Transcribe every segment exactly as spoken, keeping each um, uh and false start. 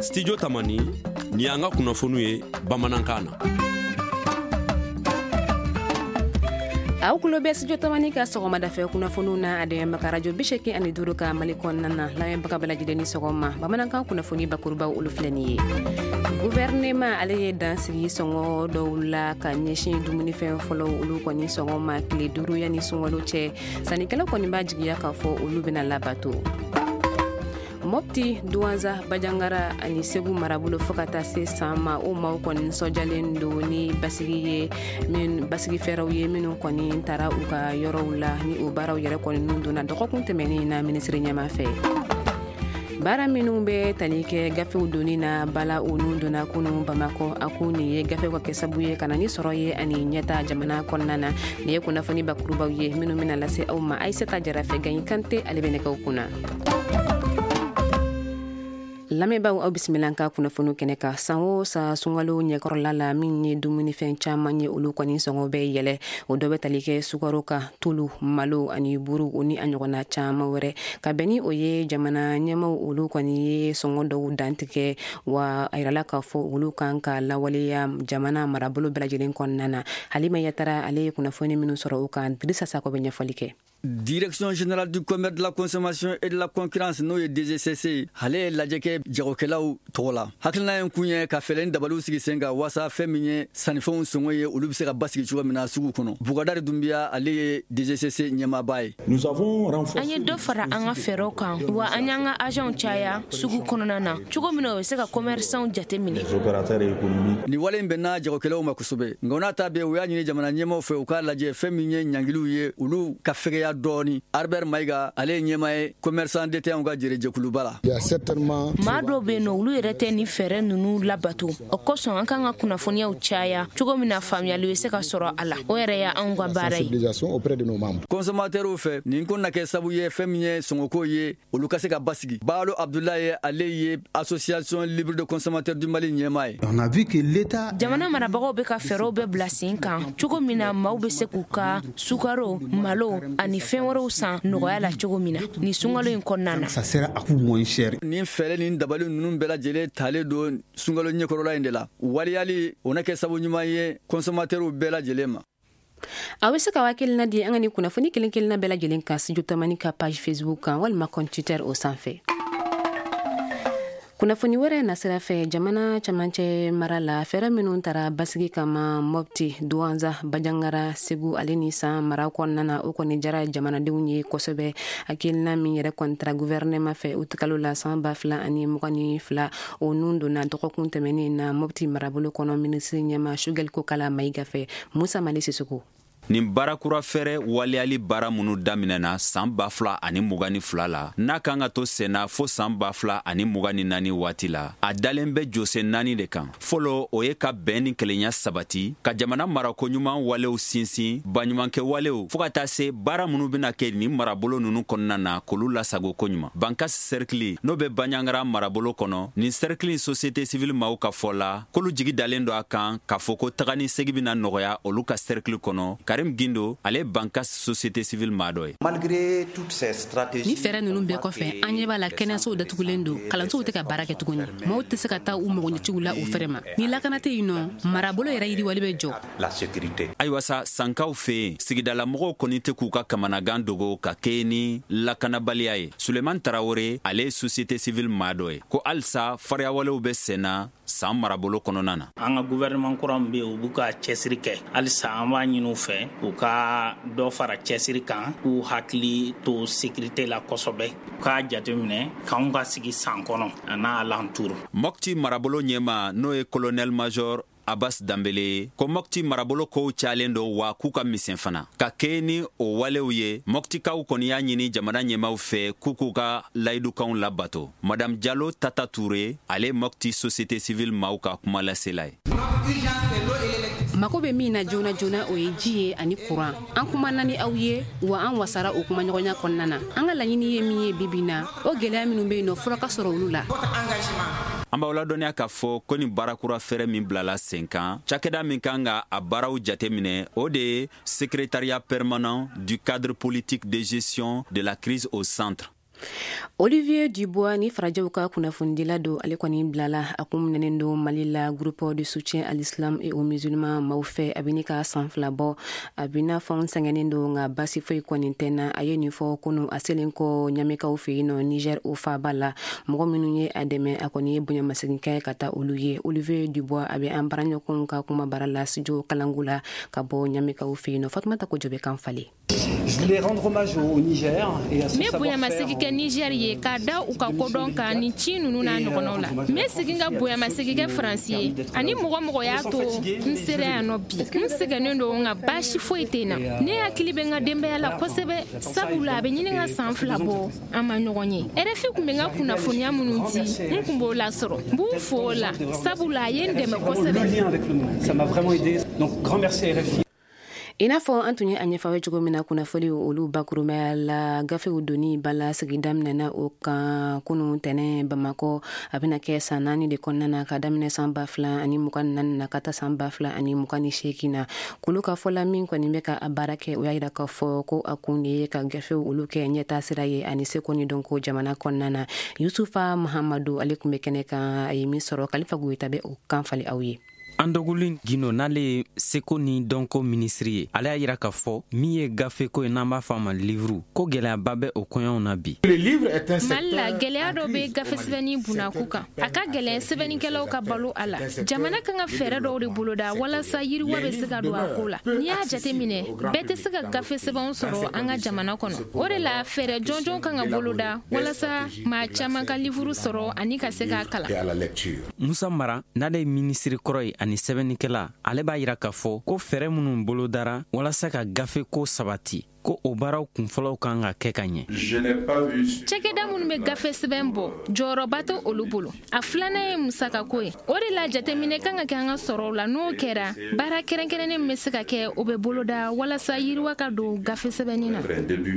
Studio Tamani ni anga kunnafoniw ye bamanankan na. aw kulo be studio Tamani ka sɔgɔma da fɛ kunnafoniw na adema ka radio bisheki ani duru ka mali kɔnɔna na lamɛn baga bɛɛ lajɛlen ni sɔgɔma bamanankan kunnafoni bakurubaw olu filɛ nin ye. Gouvernement ale ye dansigi sɔngɔ dɔw la ka ɲɛsin dumunifɛn fɔlɔ olu kɔni sɔngɔma tile duuru yanni sunkalo cɛ sannikɛla kɔni b'a jigiya k'a fɔ olu bɛna labato. Mopti Douanza Bajangara ani Segu marabolo fo ka taa se san ma o maaw kɔni sɔjalen do ni basigi ye min basigi fɛɛrɛw ye minnu kɔni taara u ka yɔrɔw la ni o baaraw yɛrɛ kɔni nun donna dɔgɔkun tɛmɛnen na minisiri ɲɛma fɛ. Baara minnu bɛ tali kɛ gafew doni na bala o nun donna kunu Bamakɔ a ko nin ye gafew ka kɛ sabu ye ka na ni sɔrɔ ye ani ɲɛta jamana kɔnɔna na nin ye kunnafoni bakurubaw ye minnu bɛna lase aw ma Aïssata Jarafe Gaye Kante ale bɛ nɛgɛw kunna. Lamɛnbaaw aw bisimila ka kunnafoni kɛnɛ ka san o sa sunkalo ɲɛkɔrɔla la min ye dumunifɛn caman ye olu kɔni sɔngɔ bɛ yɛlɛ o dɔ bɛ tali kɛ sukaro kan tulu malo ani buru o ni a ɲɔgɔnna caman wɛrɛ ka bɛn ni o ye jamana ɲɛmaw olu kɔni ye sɔngɔ dɔw dantigɛ wa a yirala k'a fɔ olu kan ka lawaleya jamana marabolo bɛɛ lajɛlen kɔnɔna na Halima Yatara ale ye kunnafoni minnu sɔrɔ o kan Dirisa Sako bɛ ɲɛfɔli kɛ. Direction générale du commerce, de la consommation et de la concurrence n'o ye D G C C ale lajɛ kɛ jagokɛlaw tɔgɔ la hakilina ye kun ye ka fɛlɛni dabaliw sigi sen kan wasa fɛn min ye sannifɛnw sɔngɔ ye olu bɛ se ka basigi cogo min na sugu kɔnɔ Bukadari Dunbiya ale ye D G C C ɲɛmaaba ye. An ye dɔ fara an ka fɛɛrɛw kan wa an y'an ka agents caya sugu kɔnɔna na cogo min na o bɛ se ka commerçants jateminɛ. Ni wale in bɛnna jagokɛlaw ma kosɛbɛ nka o n'a ta bɛɛ u y'a ɲini jamana ɲɛmaw fɛ u k'a lajɛ fɛn min ye ɲangiliw ye olu ka fɛgɛya dɔɔni. Albert Maïga ale ɲɛma ye commerçant détaillant ka jɛrɛjɛkuluba la. Maa dɔw bɛ yen nɔ olu yɛrɛ tɛ ni fɛɛrɛ ninnu labato o kosɔn an kan ka kunnafoniyaw caya cogo min na faamuyali bɛ se ka sɔrɔ a la o yɛrɛ y'anw ka baara ye. Consommateurs fɛ nin ko na kɛ sabu ye fɛn min ye sɔngɔko ye olu ka se ka basigi. Balo Abdoulaye ale ye association libre de consommateurs du Mali ɲɛma ye. Jamana marabagaw bɛ ka fɛɛrɛw bɛ bila sen kan cogo min na maaw bɛ se k'u ka sukaro malo ani fɛn wɛrɛw san nɔgɔya la cogo min na ni sunkalo in kɔnɔna na. Ni fɛɛrɛ ni dabali ninnu bɛɛ lajɛlen talen don sunkalo ɲɛkɔrɔla in de la waliyali o na kɛ sabu ɲuman ye consommateurs bɛɛ lajɛlen ma. A bɛ se ka hakilina di an ka ni kunnafoni kelen kelenna bɛɛ lajɛlen kan Studio Tamani ka page Facebook kan walima compte Twitter o sanfɛ. Kunnafoni wɛrɛ nasira fɛ jamana camancɛ mara la fɛɛrɛ minnu taara basigi kama Mopti Douanza Bajangara Segu ale ni san mara kɔnɔna na o kɔni jara jamanadenw ye kosɛbɛ hakilina min yɛrɛ kɔni taara gouvernement fɛ o kalo la san ba fila ani mugan ni fila o nun donna dɔgɔkun tɛmɛnen na Mopti marabolo kɔnɔ minisiri ɲɛma Sugɛl Kokala Mayiga fɛ Musa Mali Sisoko. Nin barakura fɛrɛ waliyali baara minnu daminɛna san ba fila ani mugan ni fila la n'a kan ka to senna fo san ba fila ani mugan ni naani waati la a dalen bɛ jose naani de kan fɔlɔ o ye ka bɛn ni kelenya sabati ka jamana marakoɲuman walew sinsin baɲumankɛ walew fɔɔ ka taa se baara minnu bɛna kɛ nin marabolo ninnu kɔnɔna na k'olu lasago koɲuman Bankasi cercle n'o bɛ Baɲangara marabolo kɔnɔ nin cercle société civile maaw ka fɔ la k'olu jigi dalen do a kan k'a fɔ ko taga ni segi bɛna nɔgɔya olu ka cercle kɔnɔ Karim Gindo ale Bankasi société civile maa dɔ ye. Malgré toutes ces stratégies ni fɛɛrɛ ninnu bɛɛ kɔfɛ an ɲɛ b'a la kɛnɛyasow datugulen don kalansow tɛ ka baara kɛ tuguni maaw tɛ se ka taa u magoɲɛtigiw la u fɛrɛ ma ni lakana tɛ yen nɔ marabolo yɛrɛ yiriwali bɛ jɔ. La sécurité. Ayiwa sa sankaw fɛ yen sigidalamɔgɔw kɔni tɛ k'u ka kamanagan dogo ka kɛ ni lakanabaliya ye Suleman Tarawore ale ye société civile maa dɔ ye ko halisa fariyawalew bɛ senna san marabolo kɔnɔna na. An ka gouvernement kura min bɛ yen u b'u ka cɛsiri kɛ halisa an b'a ɲini u fɛ u ka dɔ fara cɛsiri kan k'u hakili to sécurité la kosɛbɛ u ka jateminɛ k'anw ka sigi san kɔnɔ a n'a alentour. Mopti marabolo ɲɛma n'o ye colonel major Abbas Dambele ko Mopti marabolo kow calen do wa k'u ka misɛn fana ka kɛ ni o walew ye Moptikaw kɔni y'a ɲini jamana ɲɛmaw fɛ k'u k'u ka layidukanw labato. Madame Diallo Tata Touré ale Mopti société civile maaw ka kuma lasela ye. Mako bɛ min na joona joona o ye ji ye ani courant an kumana ni aw ye wa an wasara o kuma ɲɔgɔnya kɔnɔna na an ka laɲini ye min ye bibi na o gɛlɛya minnu bɛ yen nɔ fura ka sɔrɔ olu la. An b'aw ladɔnniya k'a fɔ ko nin baarakura fɛrɛ min bilala sen kan cakɛda min kan ka a baaraw jateminɛ o de ye secrétariat permanent du cadre politique de gestion de la crise au centre Olivier Dubois ni farajaw ka kunnafondila do ale kɔni bilala a kun minɛnen do Mali la groupe de soutien à l'islam et aux musulmans maaw fɛ a bini ka san fila bɔ a bina fɛnw sɛgɛnnen do nka basi foyi kɔni tɛna a ye nin fɔ kunu a selen kɔ ɲamikaw fɛ yen nɔ Niger o faaba la mɔgɔ minnu ye a dɛmɛ a kɔni ye bonyamasegin kɛ ka taa olu ye. Olivier Dubois a bɛ an baraɲɔgɔnw ka kuma bara la studio Kalangu la ka bɔ ɲamikaw fɛ yen nɔ. Fatumata Kojo bɛ kan fale. Je voulais rendre hommage au Niger et à ce me bonyamasegin kɛ Niger ye ka da u ka kodɔn ka ni ci nunu n'a ɲɔgɔnnaw la. Me segin ka bonyamasegin kɛ Faransi ye ani mɔgɔ mɔgɔ y'a to n sera yan nɔ bi n sɛgɛnnen do nka baasi foyi tɛ na. Ne hakili bɛ n ka denbaya la kosɛbɛ sabula a bɛ ɲini ka san fila bɔ an ma ɲɔgɔn ye. R F I kun bɛ n ka kunnafoniya minnu di n kun b'o lasɔrɔ n b'u fo o la sabula a ye n dɛmɛ kosɛbɛ. Ça m'a vraiment aidé. Donc grand merci à R F I. I n'a fɔ an tun ye a ɲɛfɔ cogo min na kunnafoni olu bakurumaya la gafew doni bala sigi daminɛna o kan kunu tɛnɛ Bamakɔ a bɛna kɛ san naani de kɔnɔna na ka daminɛ san ba fila ani mugan naani na ka taa san ba fila ani mugan ni seegin na. Kulu ka fɔla min kɔni bɛ ka a baara kɛ o y'a yira k'a fɔ ko a kun de ye ka gafew olu kɛ ɲɛtaa sira ye ani seko ni dɔnko jamana kɔnɔna na. Yusufa Mahamadu ale kun bɛ kɛnɛ kan a ye min sɔrɔ Kalifa Goyita bɛ o kan fali aw ye. Andogulin Gino n'ale ye seko ni dɔnko minisiri ye ale y'a yira k'a fɔ min ye gafe ko ye n'an b'a fɔ a ma livre ko gɛlɛyaba bɛ o kɔɲɔw na bi. Mali la gɛlɛya dɔ bɛ gafe sɛbɛnni bunako kan a ka gɛlɛn sɛbɛnnikɛlaw ka balo a la. Jamana kan ka fɛɛrɛ dɔw de boloda walasa yiriwa bɛ se ka don a ko la. N'i y'a jate minɛ bɛɛ tɛ se ka gafe sɛbɛnw sɔrɔ an ka jamana kɔnɔ. O de la fɛɛrɛ jɔnjɔn kan ka boloda walasa maa caman ka livre sɔrɔ ani ka se k'a kalan. Musa Mara n'ale ye minisiri kɔrɔ ye ani sɛbɛnnikɛla ale b'a yira k'a fɔ ko fɛɛrɛ minnu bolodara walasa ka gafe ko sabati ko o baaraw kunfɔlɔw kan ka kɛ ka ɲɛ. Cɛkɛda minnu bɛ gafe sɛbɛn bɔ jɔyɔrɔba tɛ olu bolo. A filanan ye musakako ye. O de la jateminɛ kan ka kɛ an ka sɔrɔw la n'o kɛra baara kɛrɛnkɛrɛnnen bɛ se ka kɛ o bɛ boloda walasa yiriwa ka don gafe sɛbɛnni na.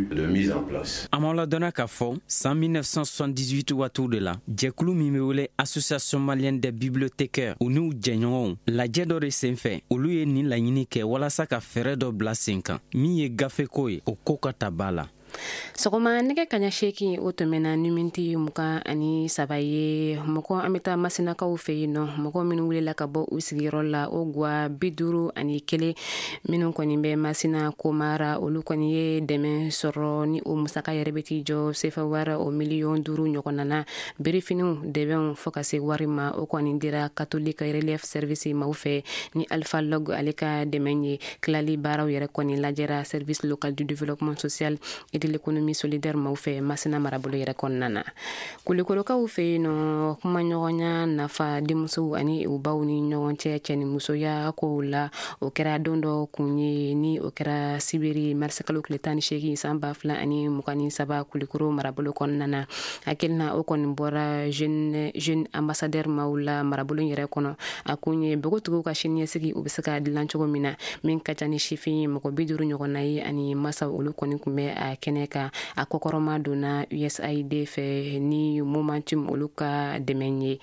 A m'aw ladɔnniya k'a fɔ san mille neuf cent soixante-dix-huit waatiw de la jɛkulu min bɛ wele Association Malienne des Bibliothécaires u n'u jɛɲɔgɔnw lajɛ dɔ de senfɛ olu ye nin laɲini kɛ walasa ka fɛɛrɛ dɔ bila sen kan min ye gafe ko ye o ko ka ta ba la. Sɔgɔma nɛgɛ kaɲa seegin o tɛmɛna ni miniti mugan ani saba ye mɔgɔ an bɛ taa Masinakaw fɛ yen nɔ mɔgɔ minnu wulila ka bɔ u sigiyɔrɔ la o gwa bi duuru ani kelen minnu kɔni bɛ Masina Komara olu kɔni ye dɛmɛ sɔrɔ ni o musaka yɛrɛ bɛ t'i jɔ sefa wari o miliyɔn duuru ɲɔgɔnna na berefiniw dɛbɛnw fɔ ka se wari ma o kɔni dira Catholique Relief Service maaw fɛ ni Alpha Log ale ka dɛmɛ ye tilali baaraw yɛrɛ kɔni lajɛra Service Local du Développement Social et de l'économie solidaire maaw fɛ Masina marabolo yɛrɛ kɔnɔna na. Kulikolokaw fɛ yen nɔ kuma ɲɔgɔnya nafa denmusow ani u baw ni ɲɔgɔn cɛ cɛ ni musoya kow la o kɛra don dɔ kun ye ni o kɛra sibiri marisi kalo tile tan ni seegin san ba fila ani mugan ni saba Kulikoro marabolo kɔnɔna na. Hakilina o kɔni bɔra jeune jeune ambassadeur maaw la marabolo yɛrɛ kɔnɔ a kun ye bogotigiw ka siniɲɛsigi u bɛ se ka dilan cogo min na min ka ca ni sifin mɔgɔ bi duuru ɲɔgɔnna ye ani masaw olu kɔni kun bɛ a kɛnɛ ka a kɔkɔrɔma donna U S A I D fɛ ni Momentum olu ka dɛmɛ ye.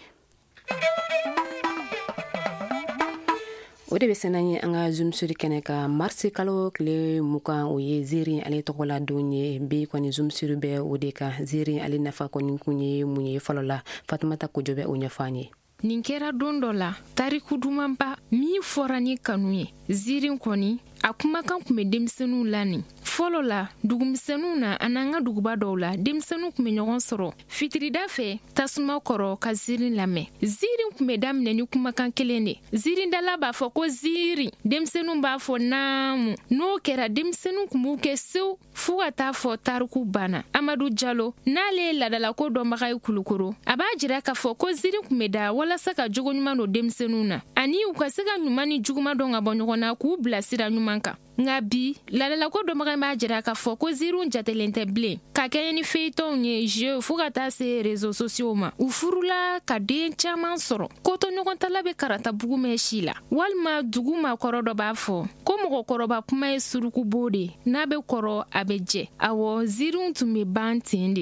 O de bɛ sɛnɛ ye an ka Zoom suri kɛnɛ ka marisi kalo tile mugan o ye ziiri ale tɔgɔ la don ye bi kɔni Zoom suri bɛ o de kan ziiri ale nafa kɔni kun ye mun ye fɔlɔ la Fatumata Kojo bɛ o ɲɛfɔ an ye. Nin kɛra don dɔ la tariku dumanba min fɔra ni kanu ye ziiri kɔni a kumakan kun bɛ denmisɛnninw la nin fɔlɔ la dugumisɛnninw na a n'an ka duguba dɔw la denmisɛnninw kun bɛ ɲɔgɔn sɔrɔ fitirida fɛ tasuma kɔrɔ ka ziiri lamɛn ziiri kun bɛ daminɛ ni kumakan kelen de ziirindala b'a fɔ ko ziiri denmisɛnninw b'a fɔ naamu n'o kɛra denmisɛnninw kun b'u kɛ sew fo ka taa fɔ tariku banna Amadu Jalo n'ale ye ladalako dɔnbaga ye Kulukoro a b'a jira k'a fɔ ko ziiri kun bɛ da walasa ka jogo ɲuman don denmisɛnninw na ani u ka se ka ɲuman ni juguman dɔn ka bɔ ɲɔgɔn na k'u bila sira ɲuman kan. Nga bi ladalako dɔnbaga b'a jira k'a fɔ ko ziiriw jatelen tɛ bilen ka kɛɲɛ ni feuilleton ye jeu fo ka taa se réseaux sociaux ma u furula ka den caman sɔrɔ koto ɲɔgɔn tala bɛ karata bugu mɛn si la walima dugu maakɔrɔ dɔ b'a fɔ ko mɔgɔkɔrɔba kuma ye surukubo de n'a bɛ kɔrɔ a bɛ jɛ awɔ ziiriw tun bɛ ban ten de.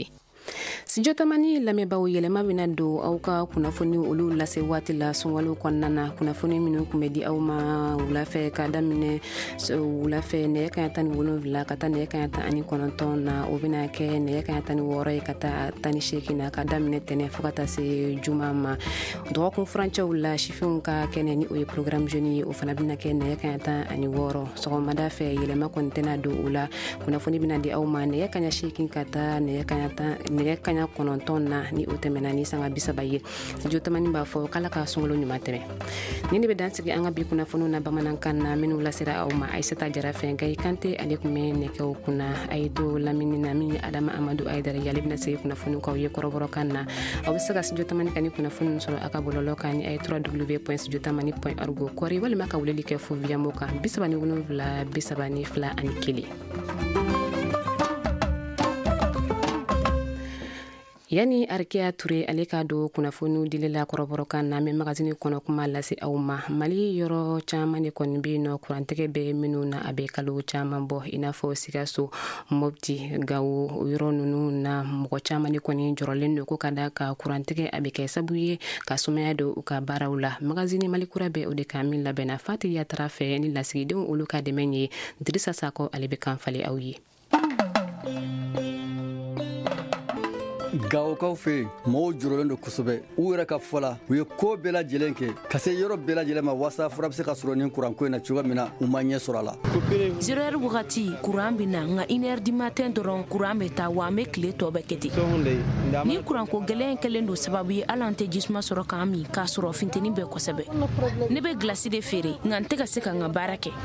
studio tamani lamɛnbaaw yɛlɛma bɛna don aw ka kunnafoni olu lase waati la sunkalo kɔnɔna na kunnafoni minnu kun bɛ di aw ma wulafɛ ka daminɛ wulafɛ nɛgɛ kaɲɛ tan ni wolonwula ka taa nɛgɛ kaɲɛ tan ani kɔnɔntɔn na o bɛna kɛ nɛgɛ kaɲɛ tan ni wɔɔrɔ ye ka taa tan ni seegin na ka daminɛ tɛnɛ fo ka taa se juma ma dɔgɔkun furancɛw la sifinw ka kɛnɛ ni o ye programme jeune ye o fana bɛna kɛ nɛgɛ kaɲɛ tan ani wɔɔrɔ sɔgɔmada fɛ yɛlɛma kɔni tɛna don o la kunnafoni bɛna di aw ma nɛgɛ kaɲɛ seegin ka taa nɛgɛ kaɲɛ tan nɛgɛ kaɲɛ kɔnɔntɔn na ni o tɛmɛna ni sanga bisaba ye studio tamani b'a fɔ k'ala ka sunkalo ɲuman tɛmɛ ni ne bɛ dansigi an ka bi kunnafoniw na bamanankan na minnu lasera aw ma Aisata Jara fɛ Gayi Kante ale kun bɛ nɛgɛw kunna a ye to lamini na min ye Adama Amadu Ayidara yale bɛna se kunnafoniw k'aw ye kɔrɔbɔrɔkan na aw bɛ se ka studio tamani ka ni kunnafoni sɔrɔ a ka bɔlɔlɔ kan ni a ye w w w point studio tamani point org kɔri walima ka weleli kɛ fo via mo kan bisaba ni wolonwula bisaba ni fila ani kelen. Yani Arikeya Ture ale ka do kunnafoniw dilila kɔrɔbɔrɔkan na mɛ magazine kɔnɔ kuma lase aw ma Mali yɔrɔ caman de kɔni bɛ nɔ kurantigɛ bɛ minnu na a bɛ kalo caman bɔ i n'a fɔ Sikaso, Mopti, Gawo o yɔrɔ ninnu na mɔgɔ caman de kɔni jɔrɔlen do ko ka da ka kurantigɛ a bɛ kɛ sabu ye ka sumaya do u ka baaraw la magazine Mali kura bɛ o de ka min labɛnna Fati Yatara fɛ ni lasigidenw olu ka dɛmɛ ye Dirisa Sako ale bɛ kan fali aw ye. Gawokaw fɛ mɔgɔw jɔrɔlen do kosɛbɛ u yɛrɛ ka fɔ la u ye ko bɛɛ lajɛlen kɛ ka se yɔrɔ bɛɛ lajɛlen ma wasa fura bɛ se ka sɔrɔ nin kuranko in na cogoya min na u ma ɲɛ sɔrɔ a la. zéro heure wagati kuran bɛ na nka une heure du matin dɔrɔn kuran bɛ taa wa an bɛ tile tɔ bɛɛ kɛ ten ni kuranko gɛlɛn kɛlen don sababu ye hali an tɛ jisuma sɔrɔ k'an min k'a sɔrɔ funteni bɛ kosɛbɛ ne bɛ gilasi de feere nka n tɛ ka se ka n ka baara kɛ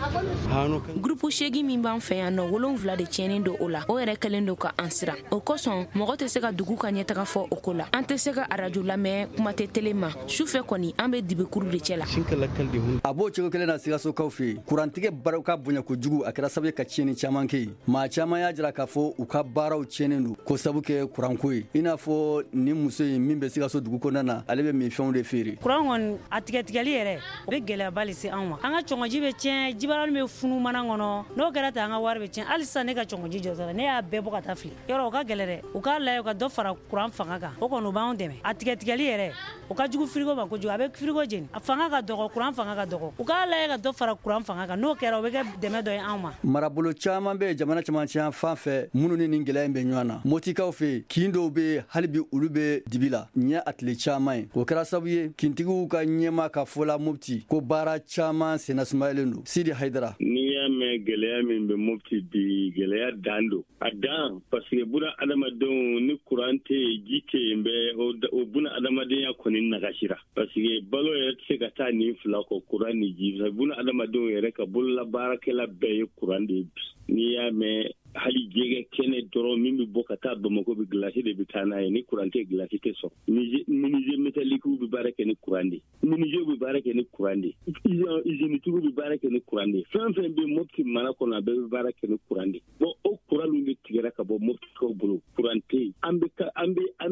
groupe seegin min b'an fɛ yan nɔ wolonwula de tiɲɛnen don o la o yɛrɛ kɛlen don ka an siran o kosɔn mɔgɔ tɛ se ka dugu ka ɲɛtaga fɔ o ko la an tɛ se ka arajo lamɛn kuma tɛ tele ma sufɛ kɔni an bɛ dibikuru de cɛ la a b'o cogo kelen na Sikasokaw fɛ kurantigɛ baaraw ka bonya kojugu a kɛra sababu ye ka tiɲɛni caman kɛ maa caman y'a jira k'a fɔ u ka baaraw tiɲɛnen don ko sabu kɛ kuranko ye i n'a fɔ ni muso in min bɛ Sikaso dugu kɔnɔna na ale bɛ minfɛnw de feere kuran kɔni a tigɛtigɛli yɛrɛ o bɛ gɛlɛyaba le se an ma an ka cɔngɔji bɛ tiɲɛ jibarani bɛ funu mana kɔnɔ n'o kɛra ten an ka wari bɛ tiɲɛ hali sisan ne ka cɔngɔji jɔsɔrɔ ne y'a bɛɛ bɔ ka taa fili yɔrɔ o ka gɛlɛ dɛ u k'a lajɛ u ka dɔ fara kuran fanga kan o kɔni o b'anw dɛmɛ a tigɛtigɛli yɛrɛ o ka jugu frigo ma kojugu a bɛ frigo jeni a fanga ka dɔgɔ kuran fanga ka dɔgɔ u k'a lajɛ ka dɔ fara kuran fanga kan n'o kɛra o bɛ kɛ dɛmɛ dɔ ye anw ma marabolo caman bɛ jamana camancɛ fan fɛ minnu ni nin gɛlɛya in bɛ ɲɔgɔn na Motikaw fɛ kin dɔw bɛ hali bi olu bɛ dibi la ɲɛ a tile caman ye o kɛra sababu ye kintigiw ka ɲɛma ka fɔ la Mopti ko baara caman sennasumayalen don Sidi Hayidara n'i y'a mɛn gɛlɛya min bɛ Mopti bi gɛlɛya dan don a dan parce que buna adamadenw ni kuran tɛ yen ji tɛ yen bɛ o buna adamadenya kɔni nagasira parce que balo yɛrɛ tɛ se ka taa nin fila kɔ kuran ni ji buna adamadenw yɛrɛ ka bolola baarakɛla bɛɛ ye kuran de bi n'i y'a mɛn hali jɛgɛ kɛnɛ dɔrɔn min bɛ bɔ ka taa Bamako bi gilasi de bɛ taa n'a ye ni kuran tɛ gilasi tɛ sɔrɔ menuisier métallique bɛ baara kɛ ni kuran de menuisier bɛ baara kɛ ni kuran de usine-tigiw bɛ baara kɛ ni kuran de fɛn fɛn bɛ Mopti mara kɔnɔ a bɛɛ bɛ baara kɛ ni kuran de bon o kuran min bɛ tigɛra ka bɔ Moptikaw bolo kuran tɛ yen an bɛ an bɛ an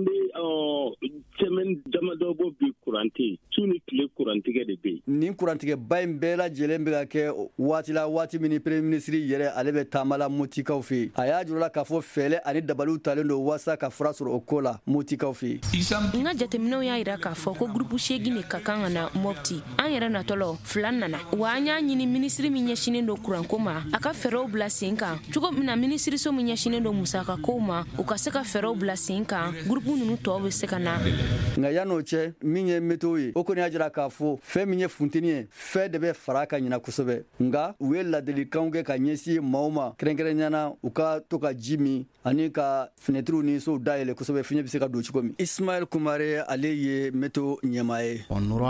bɛ semaine damadɔ bɔ bi kuran tɛ yen su ni tile kurantigɛ de bɛ yen nin kurantigɛba in bɛɛ lajɛlen bɛ ka kɛ waati la waati min ni premier ministre yɛrɛ ale bɛ taama la Motikaw fɛ a y'a jira k'a fɔ fɛlɛ ani dabaliw talen don wasa ka fura sɔrɔ o ko la Motikaw fɛ n ka jateminɛw y'a jira k'a fɔ ko groupe seegin de ka kan ka na Mopti an yɛrɛ natɔlɔ fila nana wa an y'a ɲini minisiri min ɲɛsinen don kuranko ma a ka fɛɛrɛw bila sen kan cogo min na minisiriso min ɲɛsinen don musakakow ma u ka se ka fɛɛrɛw bila sen kan groupe ninnu tɔw bɛ se ka na nka yan'o cɛ min ye météo ye o kɔni y'a jira k'a fɔ fɛn min ye funteni ye fɛn de bɛ fara ka ɲina kosɛbɛ nka u ye ladilikanw kɛ ka ɲɛsin maaw ma kɛrɛnkɛrɛnniyana u ka to ka ji min ani ka fenêtres ni sow dayɛlɛ kosɛbɛ fiɲɛ bɛ se ka don cogo min Ismaël Kumare ale ye météo ɲɛmaa ye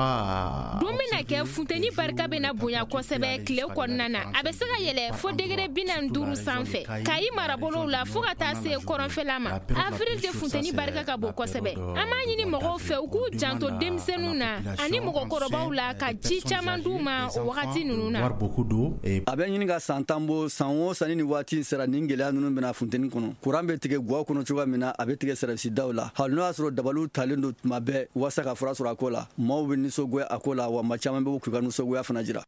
don bɛna kɛ funteni barika bɛna bonya kosɛbɛ tile kɔnɔna na a bɛ se ka yɛlɛ fo degere bi naani duuru sanfɛ kayi marabolow la fo ka taa se kɔrɔnfɛla ma avril de funteni barika ka bon kosɛbɛ an b'a ɲini mɔgɔw fɛ u k'u janto denmisɛnninw na ani mɔgɔkɔrɔbaw la ka ji caman d'u ma o wagati ninnu na a bɛ ɲini ka san tan bɔ san o san ni waati sera nin gɛlɛya ninnu bɛna funteni kɔnɔ kuran bɛ tigɛ guwaw kɔnɔ cogoya min na a bɛ tigɛ sɛrɛfisi daw la hali n'o y'a sɔrɔ dabaliw talen don tuma bɛɛ wasa ka fura sɔrɔ a ko la maaw bɛ nisɔngoya a ko la wa maa caman bɛ k'u ka nisɔngoya fana jira